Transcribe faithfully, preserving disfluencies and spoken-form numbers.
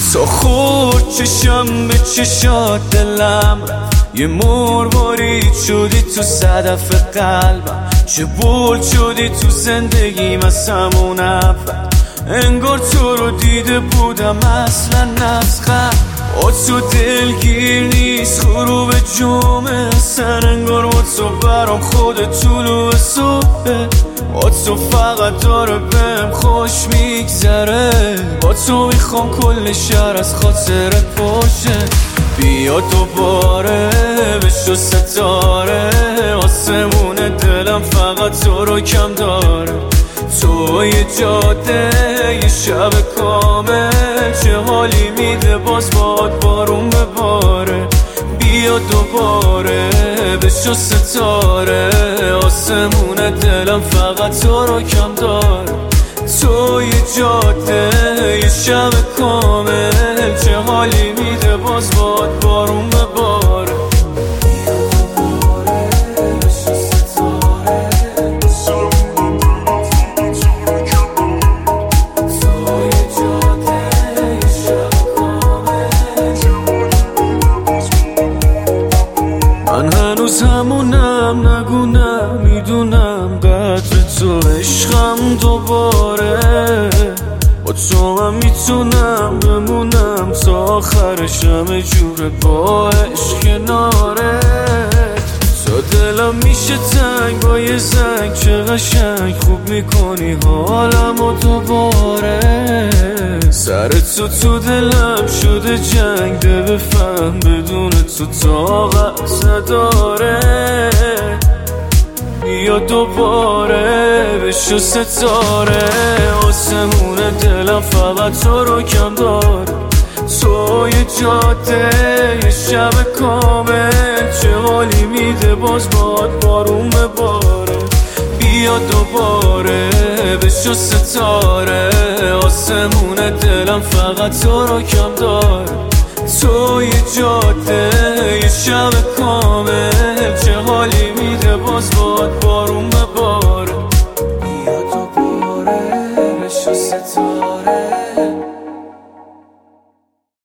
تو خورد چشم به چشات دلم رفت، یه مروارید شدی تو صدف قلبم، چه برد شدی تو زندگیم از همون اول. انگار تو رو دیده بودم اصلا نسخن، با تو دلگیر نیست غروب جمعه سن، انگار با تو برام خود طلوع صبحه، با تو فقط داره بهم خوش میگذره، با تو میخوام کل شهر از خاطر پاشه. بیا دوباره بشو ستاره، آسمون دلم فقط تو رو کم داره. تو یه جاده یه شب کامل، چه حالی میده باز باد بارون بباره. بیا دوباره بشو ستاره، آسمون دلم فقط تو رو کم داره. تو یه جاده یه شب کامل، چه حالی میده باز باد بارون بباره. من هنوز همونم، نگونم میدونم قدر تو، عشقم دوباره با تو هم میتونم بمونم تا آخرش، همه جوره با عشق کناره. تا دلم میشه تنگ با یه زنگ، چه قشنگ خوب میکنی حالم و دوباره. سر تو تو دلم شده جنگ، ده بفهم بدون تو طاقت نداره. بیا دوباره بشو ستاره، آسمون دلم فقط تو رو کم داره. تو یه جاده یه شب کامل، چه حالی میده باز باد بارون بباره. بیا دوباره بشو ستاره، آسمون دلم فقط تو رو کم داره. تو یه جاده یه شب کامل،